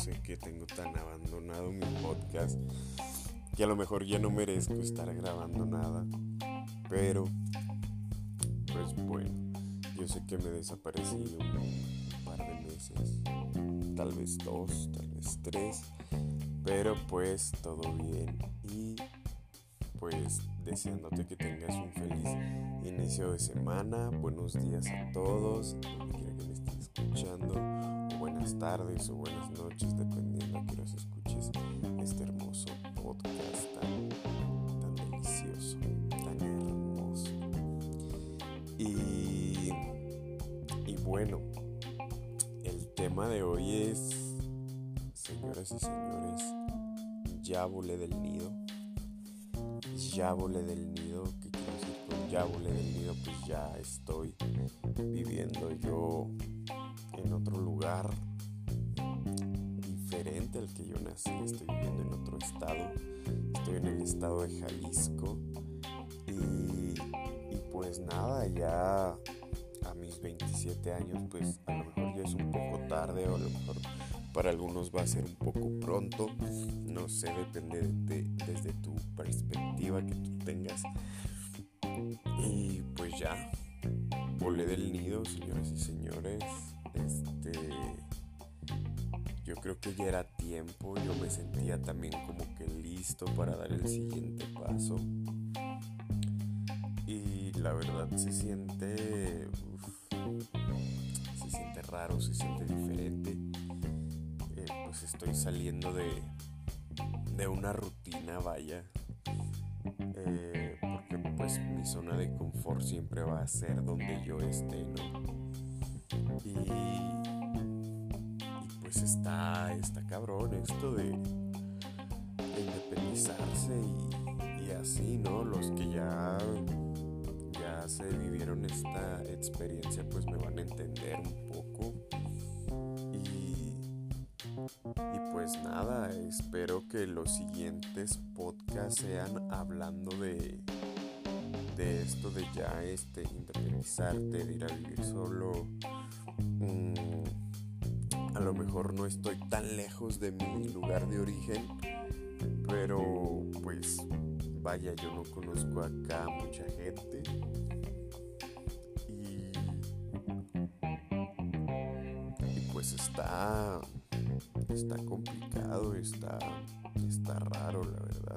sé que tengo tan abandonado mi podcast que a lo mejor ya no merezco estar grabando nada. Pero, pues bueno, yo sé que me desaparecí un par de meses, tal vez 2, tal vez 3, pero pues todo bien y pues deseándote que tengas un feliz inicio de semana. Buenos días a todos, donde quiera que me estén escuchando, o buenas tardes o buenas noches, dependiendo a qué horas escuches este hermoso podcast tan delicioso, tan hermoso. Y bueno, el tema de hoy es, señoras y señores, ya volé del nido. Ya volé del nido. ¿Qué quiero decir con ya volé del nido? Pues ya estoy viviendo yo en otro lugar diferente al que yo nací. Estoy viviendo en otro estado. Estoy en el estado de Jalisco. Y pues nada, ya a mis 27 años, pues a lo mejor ya es un poco tarde, o a lo mejor para algunos va a ser un poco pronto. No sé, depende desde tu perspectiva que tú tengas. Y pues ya, volé del nido, señoras y señores. Yo creo que ya era tiempo. Yo me sentía también como que listo para dar el siguiente paso. Y la verdad se siente raro, se siente diferente. Pues estoy saliendo de una rutina, vaya. Porque pues mi zona de confort siempre va a ser donde yo esté, ¿no? Y pues está cabrón esto de independizarse y así, ¿no? Los que ya se vivieron esta experiencia pues me van a entender un poco. Y pues nada, espero que los siguientes podcasts sean hablando de esto de ya independizarte, de ir a vivir solo. A lo mejor no estoy tan lejos de mi lugar de origen, pero pues vaya, yo no conozco acá mucha gente. Y pues está complicado, está raro, la verdad.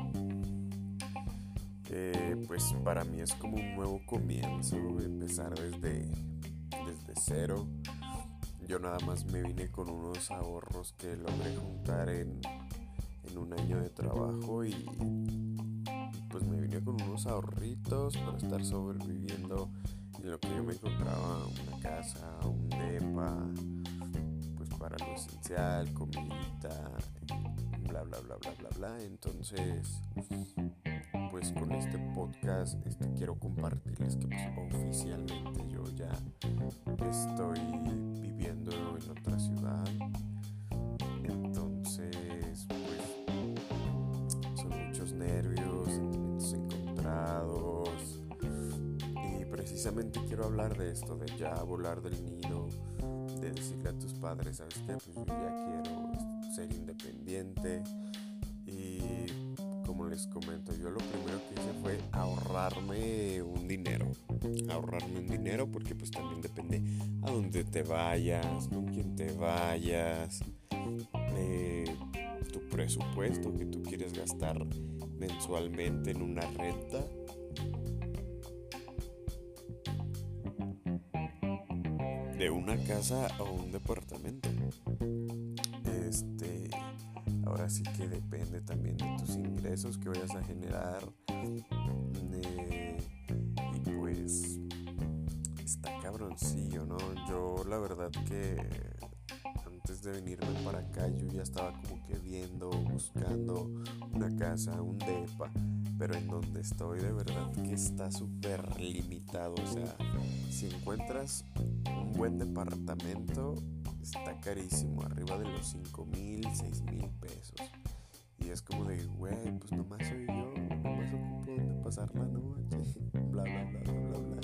Pues para mí es como un nuevo comienzo, empezar desde cero. Yo nada más me vine con unos ahorros que logré juntar en un año de trabajo y pues me vine con unos ahorritos para estar sobreviviendo en lo que yo me encontraba, una casa, un depa, pues para lo esencial, comidita, bla bla bla bla bla bla. Entonces pues con este podcast quiero compartirles que pues oficialmente yo ya estoy viviendo en otra ciudad. Entonces pues son muchos nervios, sentimientos encontrados, y precisamente quiero hablar de esto, de ya volar del nido, de decirle a tus padres, ¿sabes qué? Pues yo ya quiero ser independiente. Y como les comento, yo lo primero que hice fue ahorrarme un dinero porque pues también depende a dónde te vayas, con quién te vayas, tu presupuesto que tú quieres gastar mensualmente en una renta. De una casa o un departamento. Ahora sí que depende también de tus ingresos que vayas a generar. Y pues está cabroncillo, ¿no? Yo la verdad que antes de venirme para acá yo ya estaba como que buscando una casa, un depa, pero en donde estoy de verdad que está súper limitado. O sea, si encuentras un buen departamento está carísimo, arriba de los 5,000, 6,000 pesos. Y es como de, güey, pues nomás soy yo, nomás ocupo donde pasar la noche, bla bla bla bla bla bla.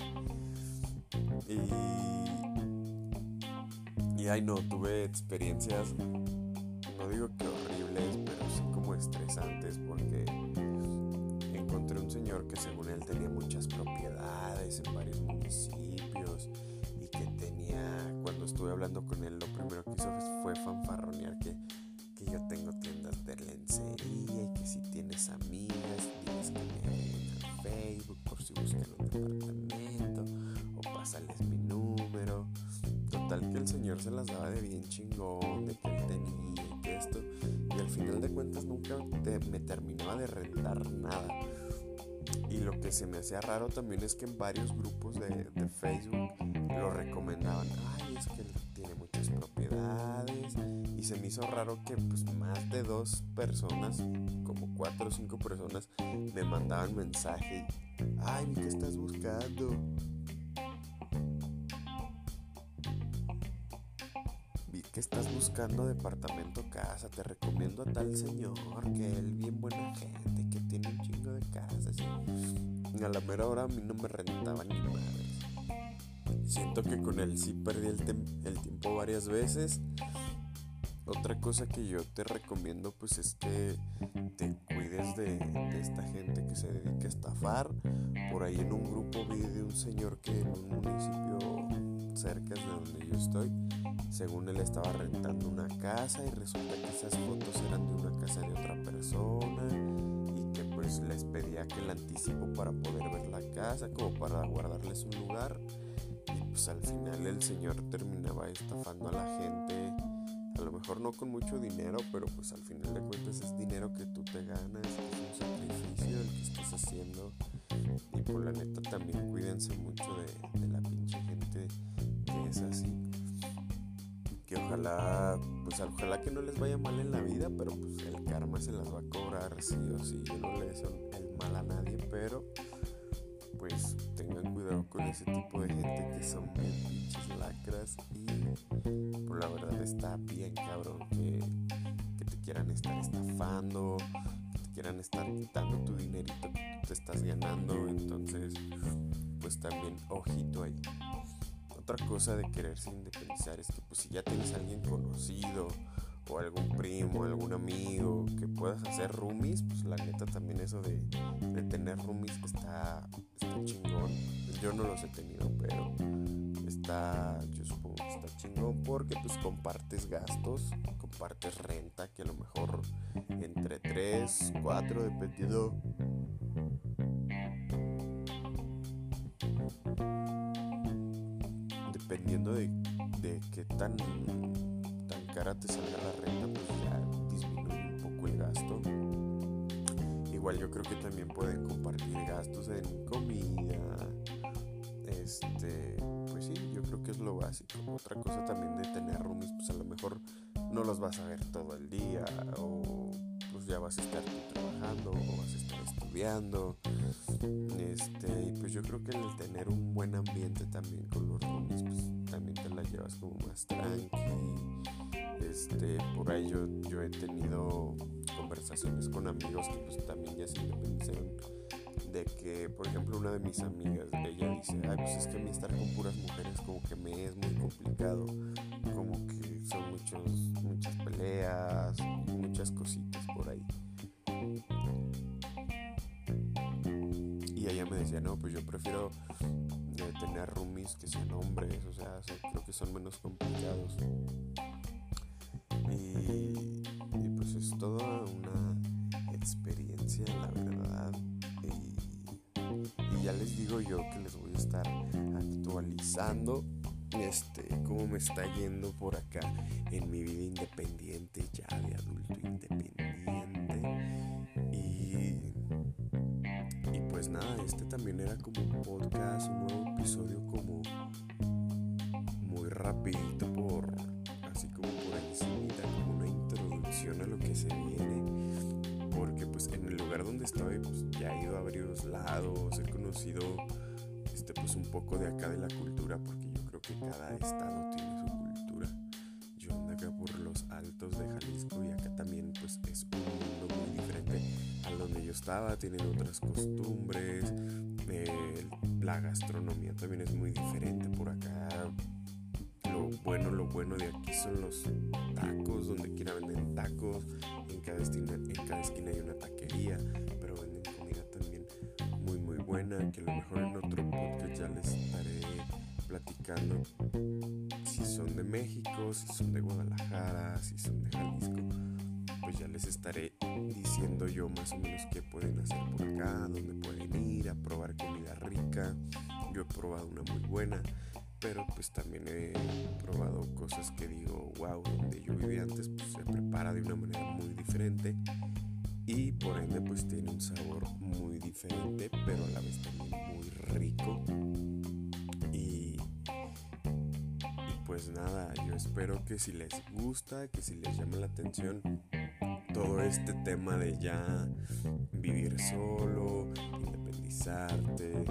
Y ay no, tuve experiencias no digo que horribles, pero sí como estresantes, porque encontré un señor que según él tenía muchas propiedades en varios municipios y que cuando estuve hablando con él, lo primero que hizo fue fanfarronear que yo tengo tiendas de lencería y que si tienes amigas, tienes que me agreguen al Facebook por si buscan un departamento o pásales mi número. Total que el señor se las daba de bien chingón, de que él tenía y que esto, y al final de cuentas nunca me terminaba de rentar nada. Y lo que se me hacía raro también es que en varios grupos de Facebook lo recomendaban. Ay, es que él tiene muchas propiedades. Y se me hizo raro que pues más de 2 personas, como 4 o 5 personas, me mandaban mensaje. Ay, ¿qué estás buscando? Vi que estás buscando departamento, casa. Te recomiendo a tal señor, que él bien buena gente, que tiene un chingo de casas. Y a la mera hora a mí no me rentaba ni madres. Siento que con él sí perdí el tiempo varias veces. Otra cosa que yo te recomiendo pues es que te cuides de esta gente que se dedica a estafar. Por ahí en un grupo vi de un señor que en un municipio cerca de donde yo estoy, según él estaba rentando una casa y resulta que esas fotos eran de una casa de otra persona y que pues les pedía que el anticipo para poder ver la casa, como para guardarles un lugar, y pues al final el señor terminaba estafando a la gente. A lo mejor no con mucho dinero, pero pues al final de cuentas es dinero que tú te ganas, es un sacrificio el que estás haciendo. Y por la neta también cuídense mucho de la pinche gente que es así. Que ojalá que no les vaya mal en la vida, pero pues el karma se las va a cobrar sí o sí. Yo no le deseo el mal a nadie, pero pues tengan cuidado con ese tipo de gente que son bien pinches lacras. Y pues la verdad está bien cabrón que te quieran estar estafando, que te quieran estar quitando tu dinerito que tú te estás ganando. Entonces pues también ojito ahí. Otra cosa de quererse independizar es que pues si ya tienes a alguien conocido o algún primo, algún amigo que puedas hacer roomies, pues la neta también eso de tener roomies está chingón. Yo no los he tenido, pero yo supongo que está chingón porque pues compartes gastos, compartes renta, que a lo mejor entre 3, 4 dependiendo de qué tan cara te salga la renta, pues ya disminuye un poco el gasto. Igual yo creo que también pueden compartir gastos en comida. Pues sí, yo creo que es lo básico. Otra cosa también de tener roomies, pues a lo mejor no los vas a ver todo el día, o pues ya vas a estar trabajando o vas a estar estudiando. Y pues yo creo que el tener un buen ambiente también con los roomies, pues también te la llevas como más tranqui. Por ahí yo he tenido conversaciones con amigos que pues también ya se independizaron, de que por ejemplo una de mis amigas, ella dice, ay, pues es que a mí estar con puras mujeres como que me es muy complicado, como que son muchas peleas, muchas cositas por ahí. Y ella me decía, no, pues yo prefiero tener roomies que sean hombres, o sea, creo que son menos complicados. Y pues es toda una experiencia, la verdad. Y ya les digo yo que les voy a estar actualizando cómo me está yendo por acá en mi vida independiente, ya de adulto independiente. Y pues nada, también era como un podcast, un nuevo episodio como muy rapidito, así como por encimita, como una introducción a lo que se viene, porque pues en el lugar donde estoy pues ya he ido a varios lados, he conocido pues un poco de acá de la cultura, porque yo creo que cada estado tiene su cultura. Yo ando acá por los altos de Jalisco y acá también pues es un mundo muy diferente a donde yo estaba, tienen otras costumbres, la gastronomía también es muy diferente por acá. Lo bueno de aquí son los tacos. tacos, donde quiera venden tacos, en cada esquina hay una taquería, pero venden comida también muy muy buena, que a lo mejor en otro podcast ya les estaré platicando si son de México, si son de Guadalajara, si son de Jalisco. Pues ya les estaré diciendo yo más o menos qué pueden hacer por acá, dónde pueden ir a probar comida rica. Yo he probado una muy buena, pero pues también he probado cosas que digo, wow, donde yo vivía antes pues se prepara de una manera muy diferente y por ende pues tiene un sabor muy diferente, pero a la vez también muy rico. Y pues nada, yo espero que si les gusta, que si les llama la atención todo este tema de ya vivir solo, independizarte,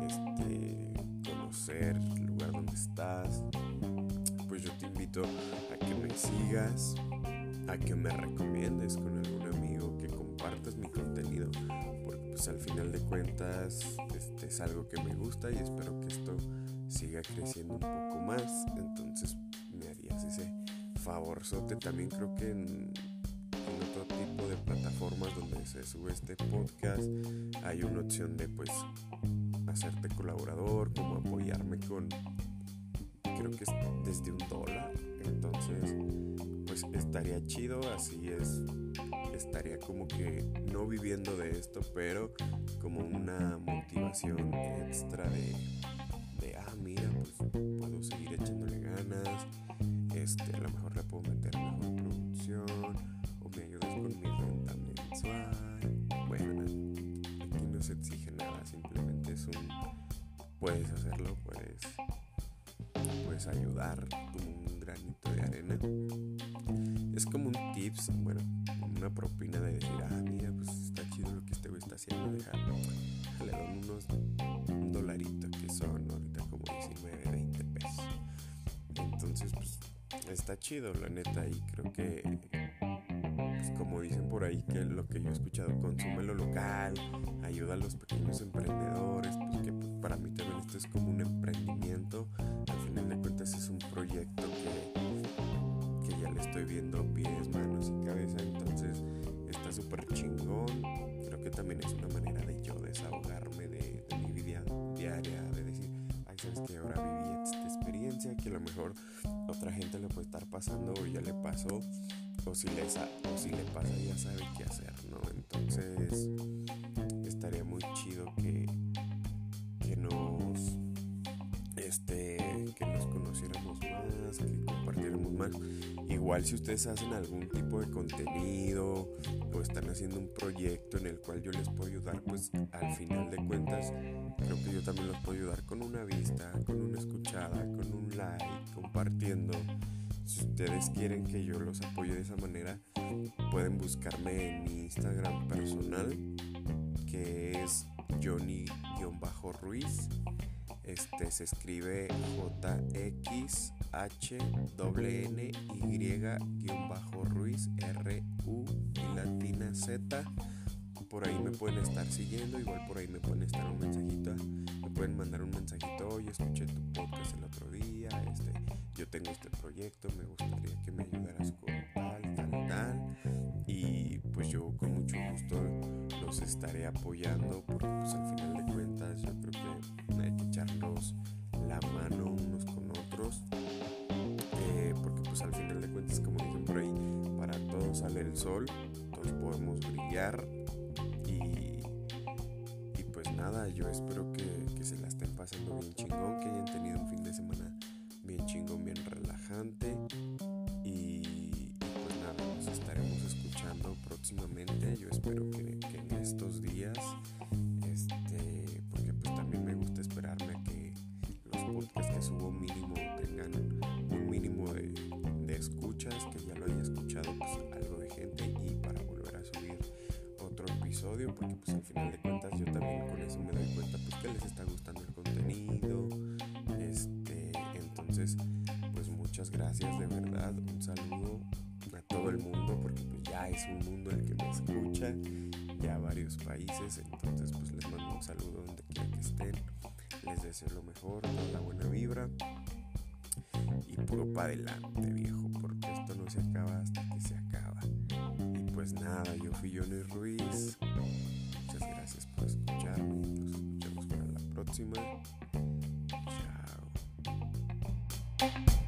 conocer el lugar donde estás, pues yo te invito a que me sigas, a que me recomiendes con algún amigo, que compartas mi contenido, porque pues al final de cuentas es algo que me gusta y espero que esto siga creciendo un poco más. Entonces me harías ese favorzote. También creo que en otro tipo de plataformas donde se sube este podcast hay una opción de pues hacerte colaborador, como apoyarme con, creo que es desde $1. Entonces pues estaría chido, así estaría como que no viviendo de esto, pero como una motivación extra de mira, pues puedo seguir echándole ganas, a lo mejor le puedo meter mejor producción, o me ayudas con mi renta mensual. Bueno, aquí no se exige nada, simplemente puedes hacerlo, puedes ayudar como un granito de arena. Es como un tips, bueno, como una propina de decir, mira, pues está chido lo que este güey está haciendo, le doy unos $1 que son ahorita como 19, 20 pesos. Entonces, pues está chido, la neta, y creo que, pues como dicen por ahí, que lo que yo he escuchado, consume lo local, ayuda a los pequeños emprendedores, pues que pues, para mí también esto es como un emprendimiento. Al final de cuentas es un proyecto que ya le estoy viendo pies, manos y cabeza, entonces está súper chingón. Creo que también es una manera de yo desahogarme de mi vida diaria, de decir, sabes que ahora viví esta experiencia que a lo mejor otra gente le puede estar pasando o ya le pasó, o si le pasa ya sabe qué hacer, ¿no? Entonces estaría muy chido que nos conociéramos más, que compartiéramos más. Igual si ustedes hacen algún tipo de contenido o están haciendo un proyecto en el cual yo les puedo ayudar, pues al final de cuentas creo que yo también los puedo ayudar con una vista, con una escuchada, con un like, compartiendo. Si ustedes quieren que yo los apoye de esa manera, pueden buscarme en mi Instagram personal, que es Johnny-Ruiz. Se escribe JXHNNY-Ruiz, RU y latina Z. Por ahí me pueden estar siguiendo, igual por ahí me pueden estar me pueden mandar un mensajito, oye, escuché tu podcast el otro día, yo tengo este proyecto, me gustaría que me ayudaras con tal, y pues yo con mucho gusto los estaré apoyando, porque pues al final de cuentas yo creo que hay que echarnos la mano unos con otros, porque pues al final de cuentas, como dicen por ahí, para todos sale el sol, todos podemos brillar. Y pues nada, yo espero que se la estén pasando bien chingón, que hayan tenido un fin de semana bien chingón, bien relajante. Y pues nada, nos estaremos escuchando próximamente. Yo espero que en estos días, porque pues también me gusta esperarme a que los podcasts que subo mínimo tengan un mínimo de escuchas, que ya lo haya escuchado pues algo de gente, y para volver a subir otro episodio, porque pues al final de cuentas yo también con eso me doy cuenta pues que les está gustando el contenido. Entonces pues muchas gracias, de verdad, un saludo a todo el mundo, porque pues ya es un mundo el que me escucha, ya varios países. Entonces pues les mando un saludo donde quiera que estén, les deseo lo mejor, toda la buena vibra y puro pa' adelante, viejo, porque esto no se acaba hasta pues nada, yo fui Johnny Ruiz. Muchas gracias por escucharme. Nos escuchamos para la próxima. Chao.